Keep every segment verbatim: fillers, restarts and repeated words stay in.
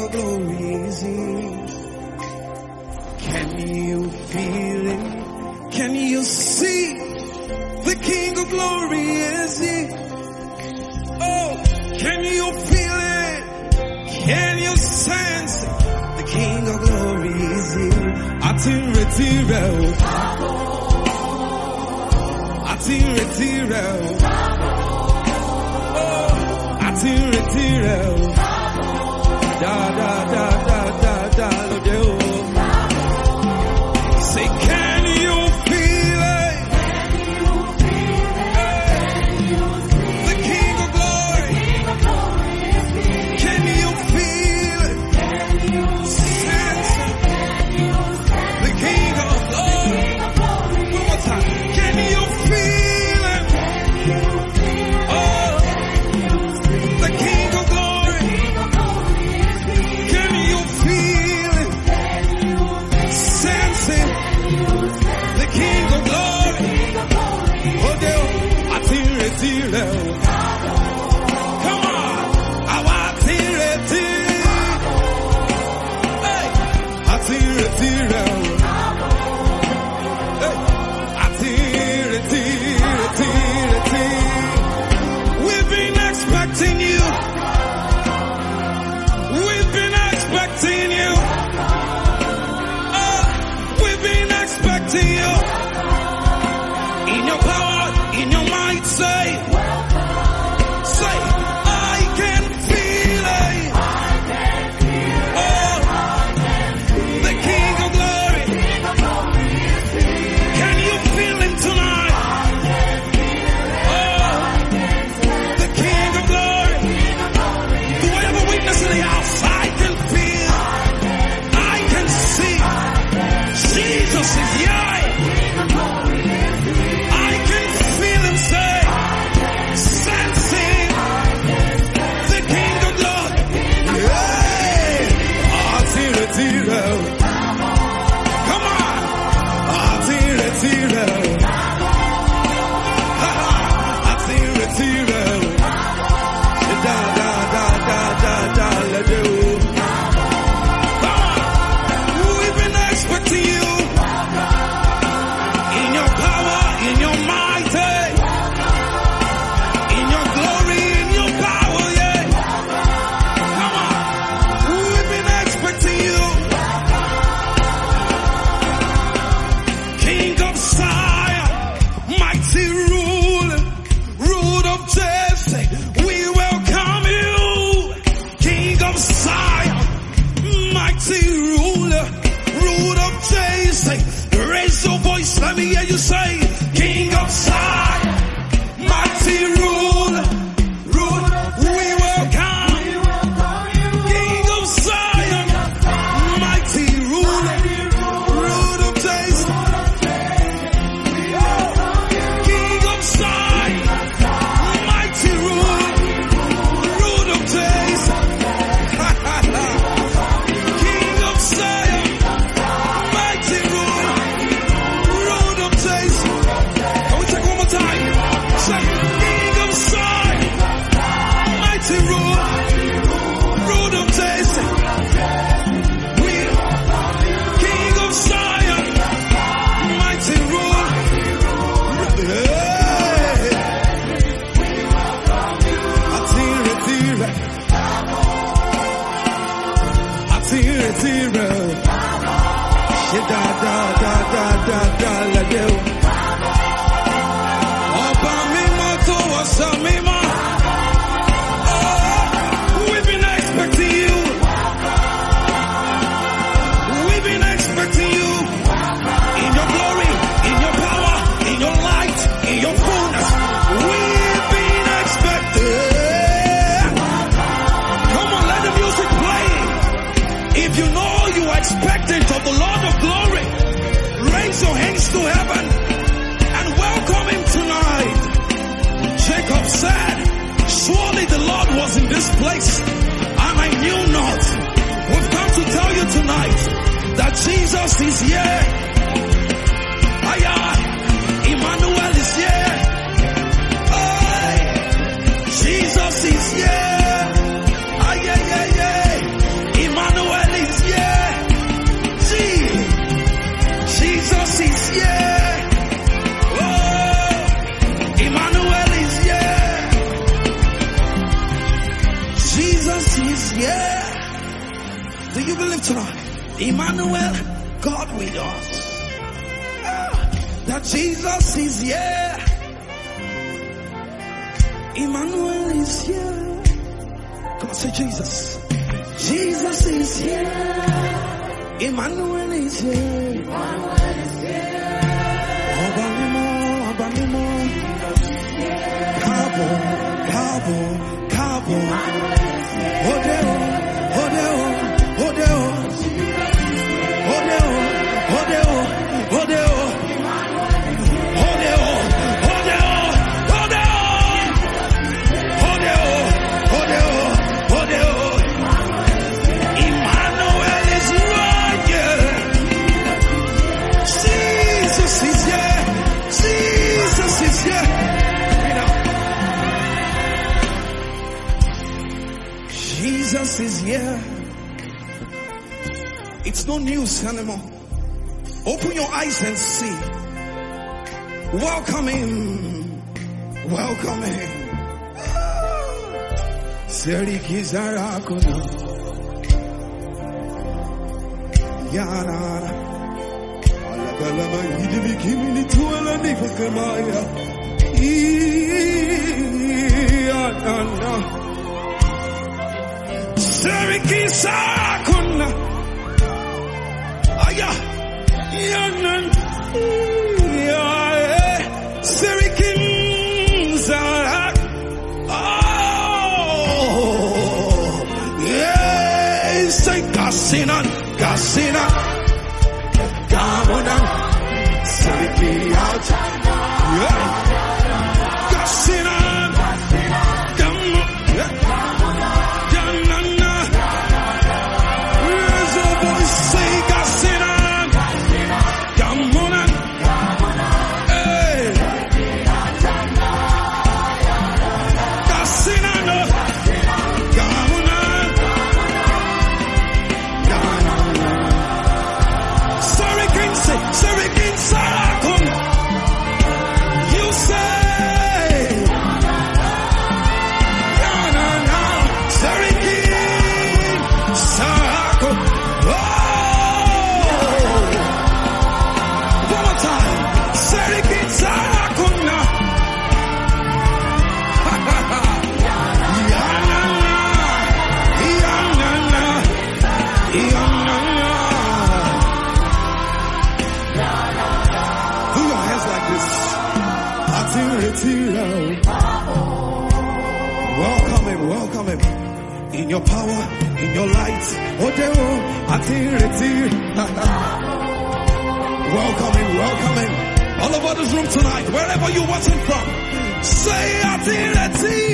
of glory is here. Can you feel it? Can you see? The King of glory is here. Oh, can you feel it? Can you sense it? The King of glory is here. Atin retire. Atin retire. Oh, atin retire. Da da da da da da da. Say, can you feel it? The King of glory. Can you feel it? Sense it. The King of glory. One more time. Can you feel it? Oh, the King of glory. Can you feel it? Sense it. The King of glory. Oh, Deus, I feel it, feel it. Come on, I feel it, feel it. Hey, I feel it, feel it. Hey, I feel it, feel it, feel it, feel it. We've been expecting you. We've been expecting you. Oh, we've been expecting you. In your power, in your might, say, say, I can feel it. Oh, the King of glory. Can you feel him tonight? Oh, the King of glory. Do I have a witness in the house? I can feel, I can see. Jesus is here. I can feel him say, sensing the King of glory. Hey, I feel it, feel it. Come on, I feel it, feel it. Ha ha, I feel it, feel it. Da da da da da da, let do. Come on, we've been expecting you. In your power, in your might, eh? In your glory, in your power, yeah. Come on, we've been expecting you. King of Zion, mighty ruler, root of Jesse, we welcome you. King of Zion, mighty ruler, root of Jesse, raise your voice, let me hear you say, King of Zion, mighty ruler, ruler, we welcome you. King of Zion, mighty ruler, root of Jesse. King of Zion, mighty ruler, root of Jesse. King of Zion, mighty ruler, root of Jesse. Can we take one more time? Say, King of Zion, mighty ruler, root of Jesse. We, King of Zion, mighty ruler. Hey, I feel it, feel it. I feel it, feel it. Yeah, da da da da da da, let go. Ọba mímọ́ tó wọ sọ mímọ́. Oh, we've been expecting you. We've been expecting you. In your glory, in your power, in your light, in your fullness. We've been expecting. Come on, let the music play. If you know you are expectant of the Lord of glory, raise your hands to heaven and welcome him tonight. Jacob said, surely the Lord was in this place and I knew not. We've come to tell you tonight that Jesus is here. Aya, Emmanuel is here. Hey, Jesus is here. Ay, ay, ay, ay. tonight. Emmanuel, God with us. Ah, that Jesus is here. Emmanuel is here. Come on, say Jesus. Jesus is here. Emmanuel is here. Emmanuel is here. Obanimo, Obanimo. Cabo, Cabo, Cabo. Odeo, Odeo, Odeo. Odeo, Odeo, Odeo. Odeo, Odeo, Odeo. Odeo, Odeo, Odeo. Emmanuel is right here. Jesus is here. Jesus is here. Jesus is here. It's no news anymore. Open your eyes and see. Welcome him. Welcome him. Seriki Zarakuna. Yana. Alabalama yidibi kimini tuala nifakemaya. Yana. Seriki Zarakuna. Aya. Yana. Yeah. Seriki Zarak. Oh. Yeah. Say Gasinan. Gasinan. Gamonan. Seriki out. Yeah. Gasinan. Gamo. Yeah. Ganana. Raise your voice. Say Gasinan. Gamonan. Hey. Gasinan. Gamonan. Sarikin say, Sarikin Sarakun. You say, Ganana. Sarikin Sarakun. Oh. One more time. Sarikin Sarakun. Yanana. Yanana. Yanana. Do your hands like this. Atira. Welcome him, welcome him. In your power, in your light. Odeo, Atira. Welcome him, welcome him. All over this room tonight, wherever you're watching from. Say Atira.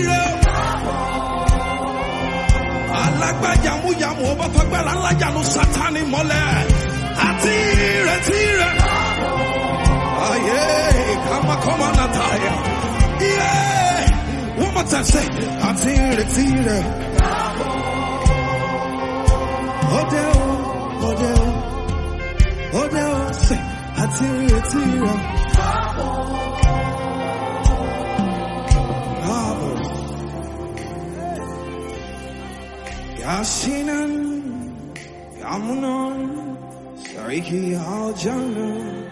Alagba yamu yamu oba fagbara nla yanu satani mole. Atira. Ah, yeah, come on, come on, Natalia. Yeah, one more time, say, Atira, Atira. Odeo, Odeo, Odeo, say, Atira, Atira. Bravo. Yashinan, Yamunan, Sariki Aljana.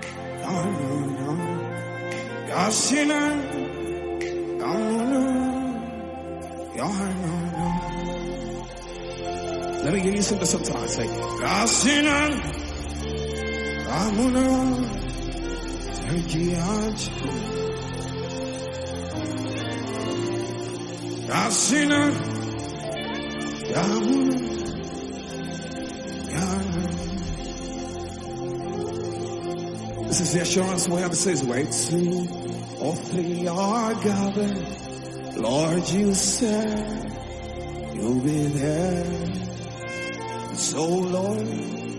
Yashinan, Yamuna, Yarnana. Let me give you some sometimes. Say, Yashinan, Yamuna, Yarkiaj. Yashinan, Yamuna, Yarnana. This is the assurance way of it says, where two or three are gathered, Lord, you said you'll be there. So, Lord,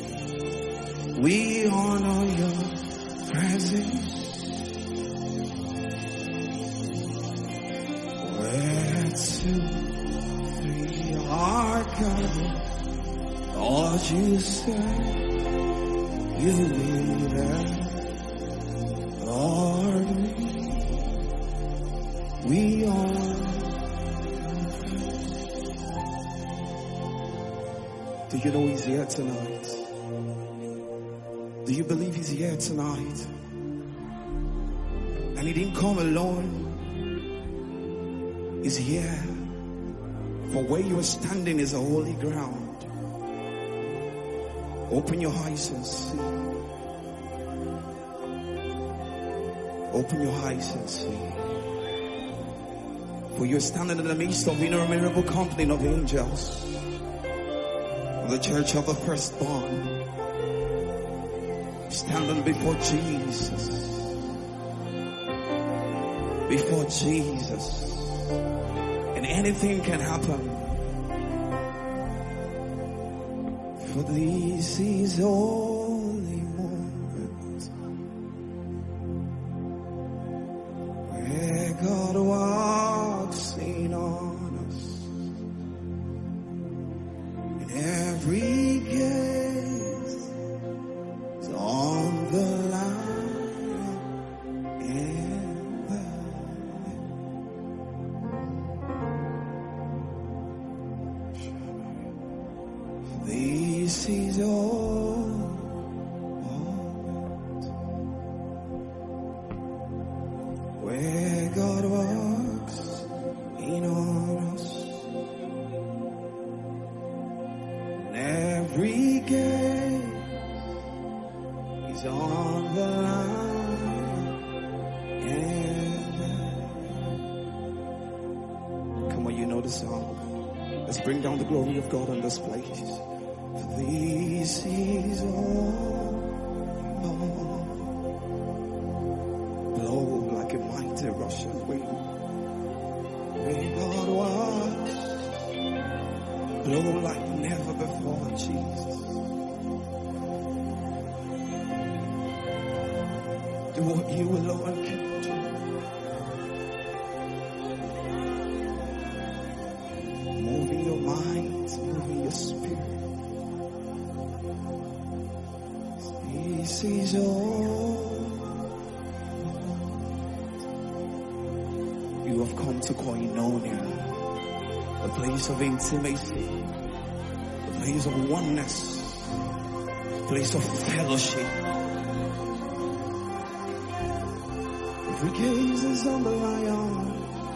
we honor your presence. Where two, three are gathered, Lord, you said you'll be there. Lord, we are. Do you know he's here tonight? Do you believe he's here tonight? And he didn't come alone. He's here. For where you are standing is a holy ground. Open your eyes and see. Open your eyes and see. For you're standing in the midst of innumerable company of angels. Of the church of the firstborn. Standing before Jesus. Before Jesus. And anything can happen. For this is holy moment where God walks in on us. And every gaze is on the Lion and the Lamb. This is all where God walks in on us. And every gate is on the line. And come on, you know the song. Let's bring down the glory of God in this place. This is all, Lord. Blow like a mighty rushing wind. Where God was, blow like never before, Jesus. Do what you alone can do. Moving your mind, moving your spirit. This is all. You have come to Koinonia, the place of intimacy, the place of oneness, the place of fellowship. Every gaze is on the Lion,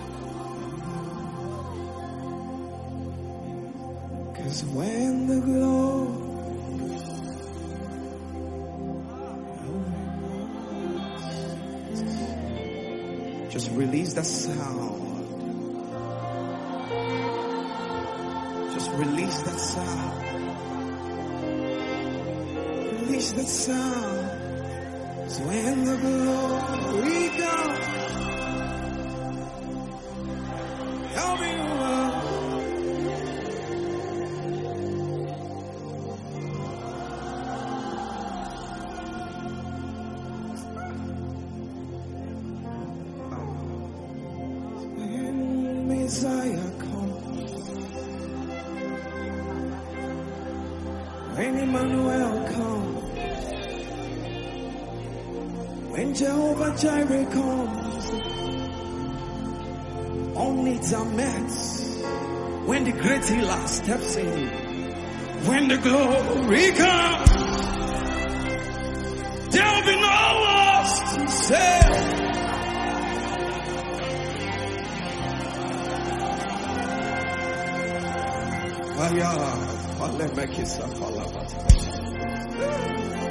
'cause when the glory just release that sound. Just release that sound. Release that sound. So when the glory comes, help me love. Messiah comes, when Emmanuel comes, when Jehovah Jireh comes, all needs are met, when the great healer steps in, when the glory comes, there'll be no loss to say. Aya, I'll make it